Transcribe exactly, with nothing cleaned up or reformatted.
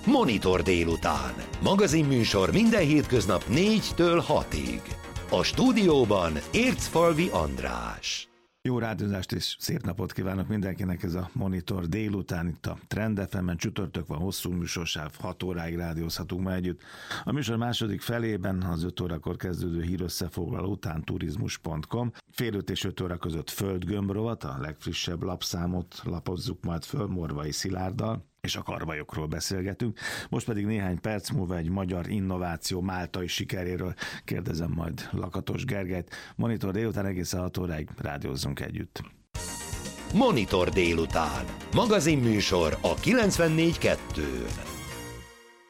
Monitor délután. Magazinműsor minden hétköznap négytől hatig. A stúdióban Ércfalvi András. Jó rádiózást és szép napot kívánok mindenkinek, ez a Monitor délután, itt a Trend ef emen, csütörtök van, hosszú műsorsáv, hat óráig rádiózhatunk ma együtt. A műsor második felében az öt órakor kezdődő hírösszefoglaló után turizmus pont com, fél öt és öt óra között Földgömb rovat, a legfrissebb lapszámot lapozzuk majd föl Morvai Szilárddal, és a karvajokról beszélgetünk. Most pedig néhány perc múlva egy magyar innováció máltai sikeréről kérdezem majd Lakatos Gergelyt. Monitor délután egészen hat óráig rádiózzunk együtt. Monitor délután. Magazinműsor a kilencvennégy kettőn.